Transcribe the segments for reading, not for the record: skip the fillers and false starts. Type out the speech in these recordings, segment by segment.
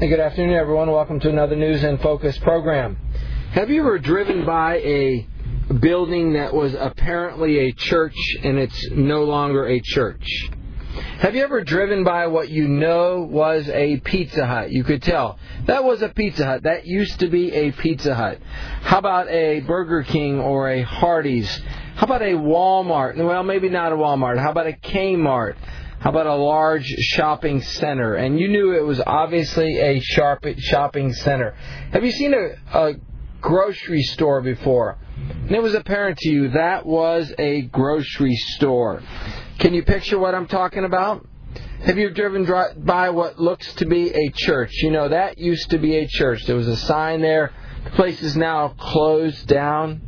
Hey, good afternoon, everyone. Welcome to another News in Focus program. Have you ever driven by a building that was apparently a church and it's no longer a church? Have you ever driven by what you know was a Pizza Hut? You could tell. That was a Pizza Hut. That used to be a Pizza Hut. How about a Burger King or a Hardee's? How about a Walmart? Well, maybe not a Walmart. How about a Kmart? How about a large shopping center? And you knew it was obviously a shopping center. Have you seen a grocery store before? And it was apparent to you that was a grocery store. Can you picture what I'm talking about? Have you driven by what looks to be a church? You know, that used to be a church. There was a sign there. The place is now closed down.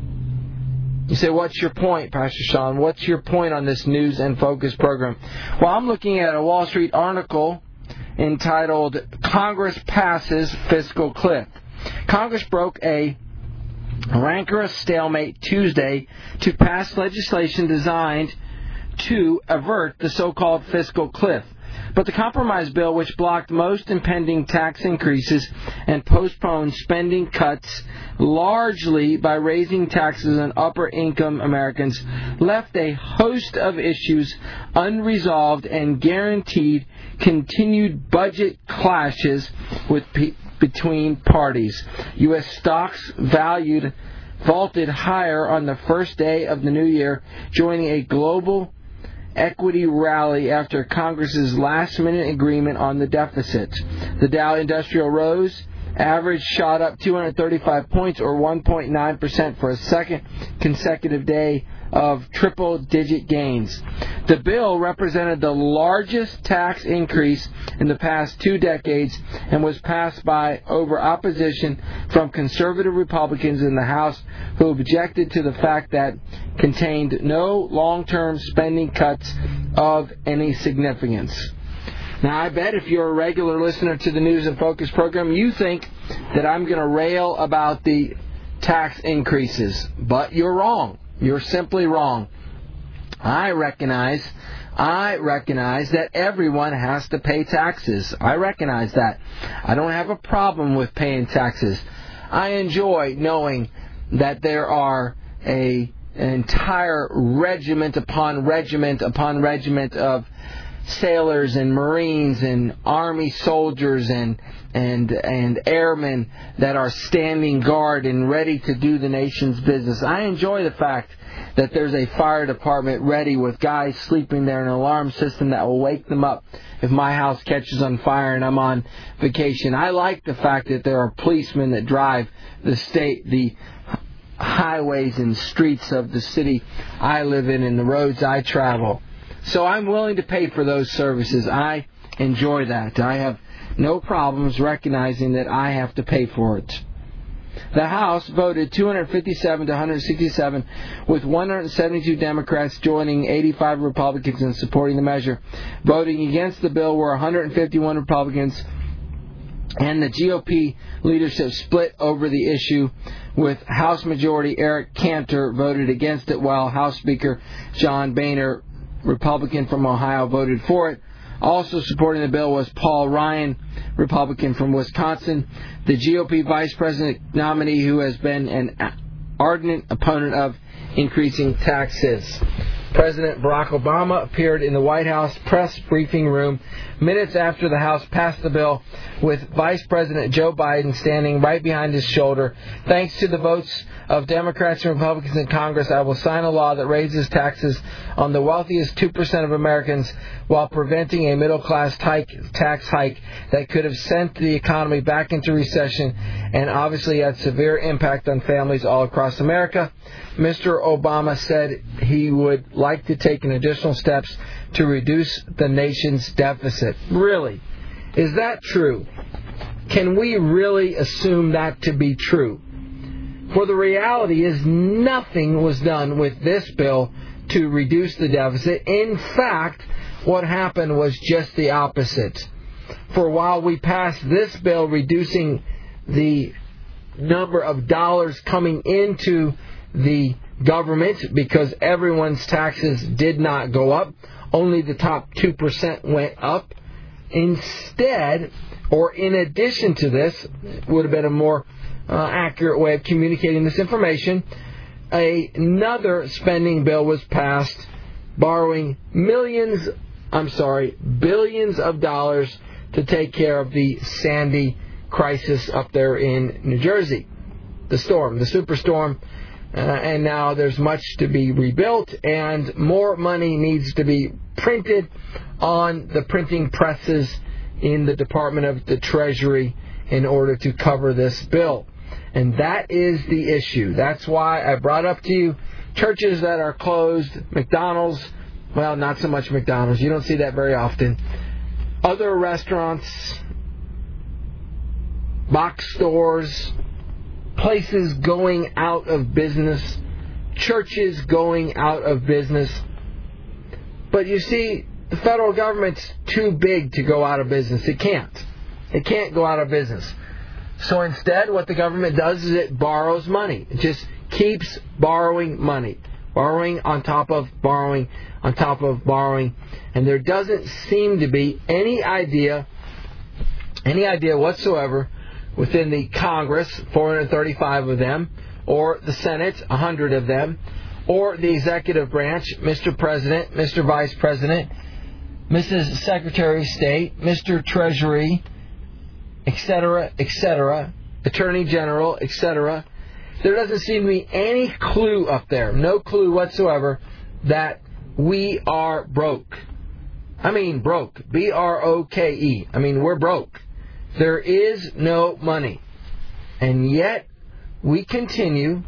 You say, what's your point, Pastor Sean? What's your point on this News and Focus program? Well, I'm looking at a Wall Street article entitled, Congress Passes Fiscal Cliff. Congress broke a rancorous stalemate Tuesday to pass legislation designed to avert the so-called fiscal cliff. But the compromise bill, which blocked most impending tax increases and postponed spending cuts largely by raising taxes on upper-income Americans, left a host of issues unresolved and guaranteed continued budget clashes between parties. U.S. stocks vaulted higher on the first day of the new year, joining a global equity rally after Congress's last-minute agreement on the deficit. The Dow Industrial rose. Average shot up 235 points, or 1.9% for a second consecutive day of triple-digit gains. The bill represented the largest tax increase in the past 2 decades and was passed by over opposition from conservative Republicans in the House who objected to the fact that it contained no long-term spending cuts of any significance. Now, I bet if you're a regular listener to the News and Focus program, you think that I'm going to rail about the tax increases. But you're wrong. You're simply wrong. I recognize that everyone has to pay taxes. I recognize that. I don't have a problem with paying taxes. I enjoy knowing that there are an entire regiment upon regiment upon regiment of sailors and Marines and Army soldiers and airmen that are standing guard and ready to do the nation's business. I enjoy the fact that there's a fire department ready with guys sleeping there, an alarm system that will wake them up if my house catches on fire and I'm on vacation. I like the fact that there are policemen that drive the highways and streets of the city I live in and the roads I travel. So I'm willing to pay for those services. I enjoy that. I have no problems recognizing that I have to pay for it. The House voted 257 to 167, with 172 Democrats joining 85 Republicans in supporting the measure. Voting against the bill were 151 Republicans, and the GOP leadership split over the issue, with House Majority Eric Cantor voted against it, while House Speaker John Boehner, Republican from Ohio, voted for it. Also supporting the bill was Paul Ryan, Republican from Wisconsin, the GOP vice president nominee who has been an ardent opponent of increasing taxes. President Barack Obama appeared in the White House press briefing room minutes after the House passed the bill, with Vice President Joe Biden standing right behind his shoulder. Thanks to the votes of Democrats and Republicans in Congress, I will sign a law that raises taxes on the wealthiest 2% of Americans while preventing a middle-class tax hike that could have sent the economy back into recession and obviously had severe impact on families all across America. Mr. Obama said he would like to take an additional steps to reduce the nation's deficit. Really? Is that true? Can we really assume that to be true? For the reality is nothing was done with this bill to reduce the deficit. In fact, what happened was just the opposite. For while we passed this bill reducing the number of dollars coming into the government because everyone's taxes did not go up, only the top 2% went up, Instead, or in addition to this, would have been a more accurate way of communicating this information, another spending bill was passed borrowing billions of dollars to take care of the Sandy crisis up there in New Jersey. The superstorm, and now there's much to be rebuilt, and more money needs to be printed on the printing presses in the Department of the Treasury in order to cover this bill. And that is the issue. That's why I brought up to you churches that are closed, McDonald's, well, not so much McDonald's, you don't see that very often, other restaurants, box stores, places going out of business, churches going out of business. But you see, the federal government's too big to go out of business. It can't. It can't go out of business. So instead, what the government does is it borrows money. It just keeps borrowing money. Borrowing on top of borrowing on top of borrowing. And there doesn't seem to be any idea whatsoever within the Congress, 435 of them, or the Senate, 100 of them, or the executive branch, Mr. President, Mr. Vice President, Mrs. Secretary of State, Mr. Treasury, etc., etc., Attorney General, etc. There doesn't seem to be any clue up there, no clue whatsoever, that we are broke. I mean broke, B-R-O-K-E. I mean, we're broke. There is no money. And yet, we continue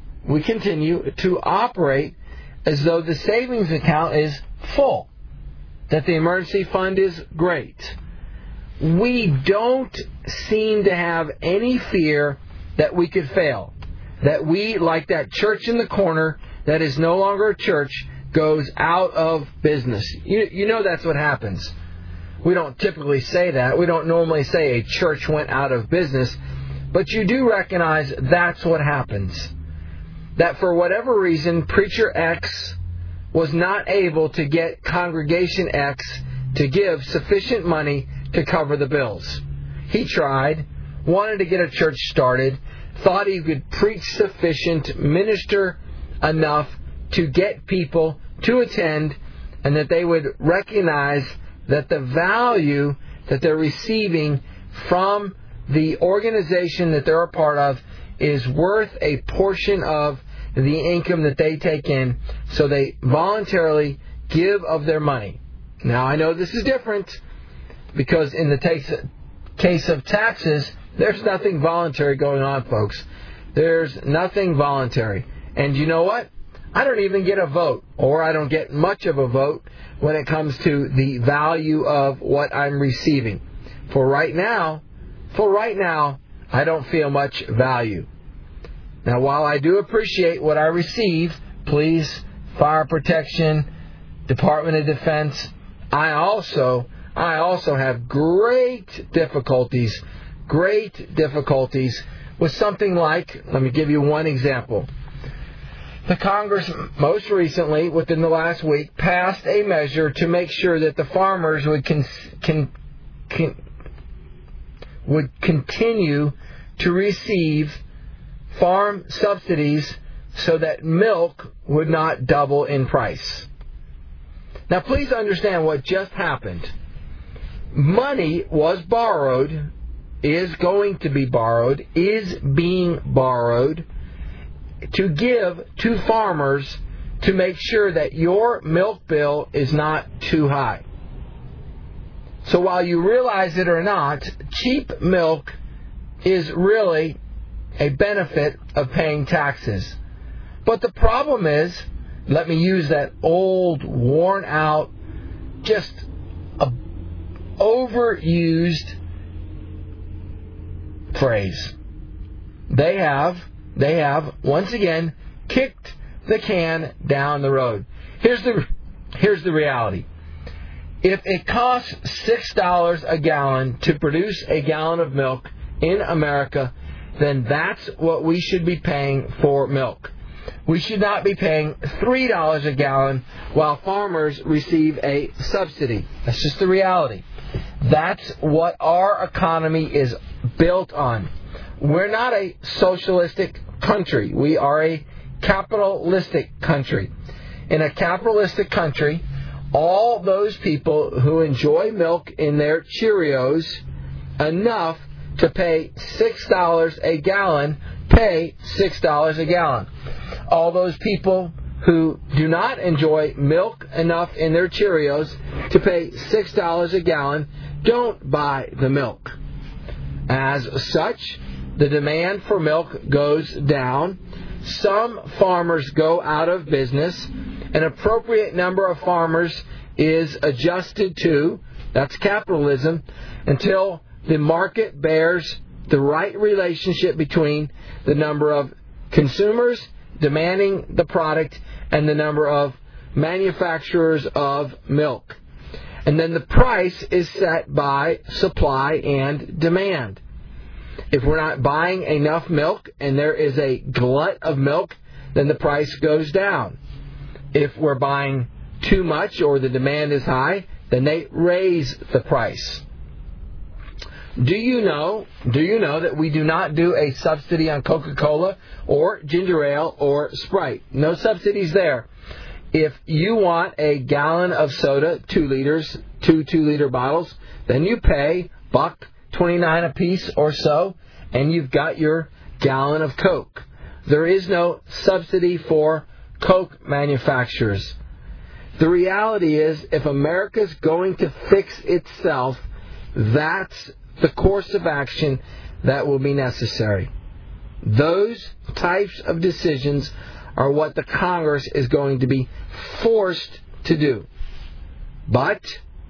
to operate as though the savings account is full, that the emergency fund is great. We don't seem to have any fear that we could fail, that we, like that church in the corner that is no longer a church, goes out of business. You know that's what happens. We don't typically say that. We don't normally say a church went out of business. But you do recognize that's what happens. That for whatever reason, Preacher X was not able to get Congregation X to give sufficient money to cover the bills. He tried, wanted to get a church started, thought he could preach sufficient, minister enough to get people to attend, and that they would recognize that the value that they're receiving from the organization that they're a part of is worth a portion of the income that they take in, so they voluntarily give of their money. Now, I know this is different, because in the case of taxes, there's nothing voluntary going on, folks. There's nothing voluntary. And you know what? I don't even get a vote, or I don't get much of a vote when it comes to the value of what I'm receiving. For right now, I don't feel much value. Now, while I do appreciate what I receive, police, fire protection, Department of Defense, I also have great difficulties with something like, let me give you one example. The Congress most recently, within the last week, passed a measure to make sure that the farmers would continue to receive farm subsidies so that milk would not double in price. Now, please understand what just happened. Money was borrowed, is going to be borrowed, is being borrowed to give to farmers to make sure that your milk bill is not too high. So while you realize it or not, cheap milk is really a benefit of paying taxes. But the problem is, let me use that old, worn out, just overused phrase. They have, once again, kicked the can down the road. Here's the reality. If it costs $6 a gallon to produce a gallon of milk in America, then that's what we should be paying for milk. We should not be paying $3 a gallon while farmers receive a subsidy. That's just the reality. That's what our economy is built on. We're not a socialistic country. We are a capitalistic country. In a capitalistic country, all those people who enjoy milk in their Cheerios enough to pay $6 a gallon pay $6 a gallon. All those people who do not enjoy milk enough in their Cheerios to pay $6 a gallon don't buy the milk. As such, the demand for milk goes down. Some farmers go out of business. An appropriate number of farmers is adjusted to, that's capitalism, until the market bears the right relationship between the number of consumers demanding the product and the number of manufacturers of milk. And then the price is set by supply and demand. If we're not buying enough milk and there is a glut of milk, then the price goes down. If we're buying too much or the demand is high, then they raise the price. Do you know that we do not do a subsidy on Coca-Cola or ginger ale or Sprite? No subsidies there. If you want a gallon of soda, 2 liters, 2 2-liter bottles, then you pay $1.29 a piece or so, and you've got your gallon of Coke. There is no subsidy for Coke manufacturers. The reality is, if America's going to fix itself, that's the course of action that will be necessary. Those types of decisions are what the Congress is going to be forced to do. But,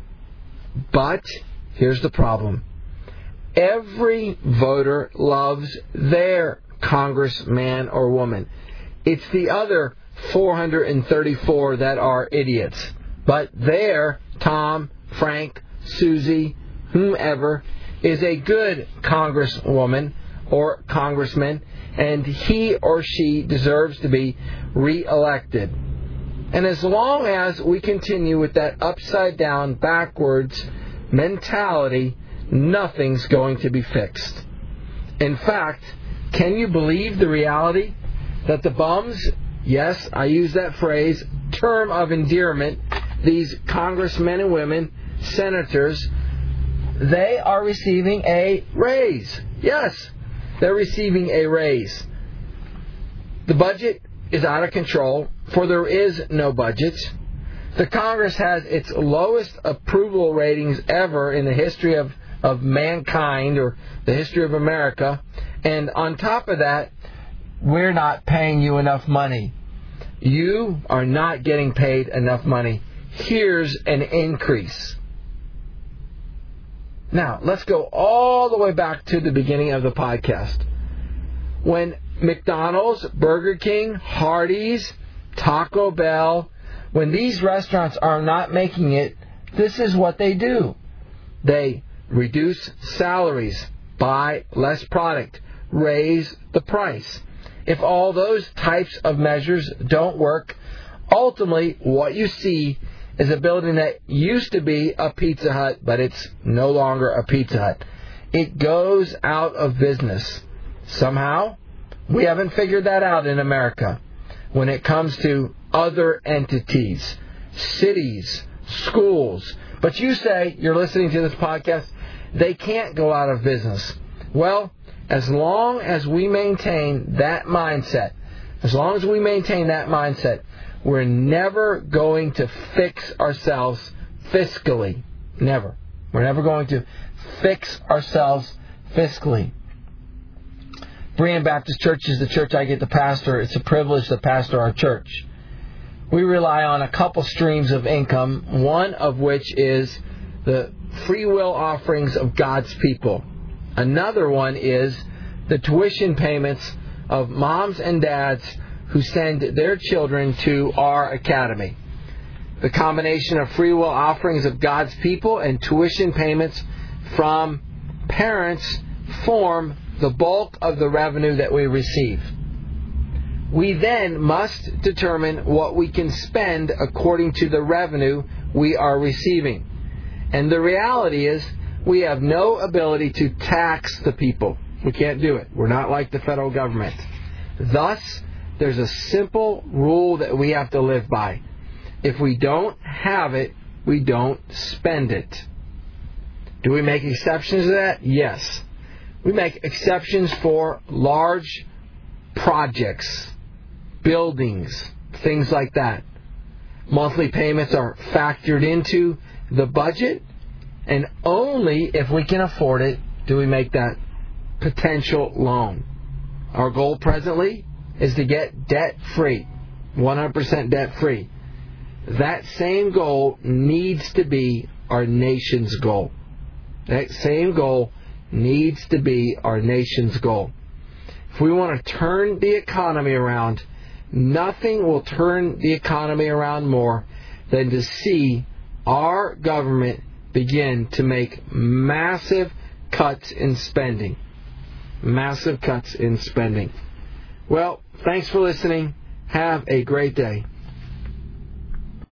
here's the problem. Every voter loves their congressman or woman. It's the other 434 that are idiots. But their Tom, Frank, Susie, whomever, is a good congresswoman or congressman, and he or she deserves to be reelected. And as long as we continue with that upside down, backwards mentality, nothing's going to be fixed. In fact, can you believe the reality that the bums, yes, I use that phrase, term of endearment, these congressmen and women, senators, they are receiving a raise. Yes, they're receiving a raise. The budget is out of control, for there is no budget. The Congress has its lowest approval ratings ever in the history of mankind, or the history of America. And on top of that, we're not paying you enough money. You are not getting paid enough money. Here's an increase. Now, let's go all the way back to the beginning of the podcast. When McDonald's, Burger King, Hardee's, Taco Bell, when these restaurants are not making it, this is what they do. They reduce salaries, buy less product, raise the price. If all those types of measures don't work, ultimately what you see is a building that used to be a Pizza Hut, but it's no longer a Pizza Hut. It goes out of business. Somehow, we haven't figured that out in America. When it comes to other entities, cities, schools. But you say, you're listening to this podcast, they can't go out of business. Well, as long as we maintain that mindset, we're never going to fix ourselves fiscally. Never. We're never going to fix ourselves fiscally. Berean Baptist Church is the church I get to pastor. It's a privilege to pastor our church. We rely on a couple streams of income, one of which is the free will offerings of God's people. Another one is the tuition payments of moms and dads who send their children to our academy. The combination of free will offerings of God's people and tuition payments from parents form the bulk of the revenue that we receive. We then must determine what we can spend according to the revenue we are receiving. And the reality is, we have no ability to tax the people. We can't do it. We're not like the federal government. Thus, there's a simple rule that we have to live by. If we don't have it, we don't spend it. Do we make exceptions to that? Yes. We make exceptions for large projects, buildings, things like that. Monthly payments are factored into the budget, and only if we can afford it do we make that potential loan. Our goal presently is to get debt-free, 100% debt-free. That same goal needs to be our nation's goal. That same goal needs to be our nation's goal. If we want to turn the economy around, nothing will turn the economy around more than to see our government begin to make massive cuts in spending. Massive cuts in spending. Well, thanks for listening. Have a great day.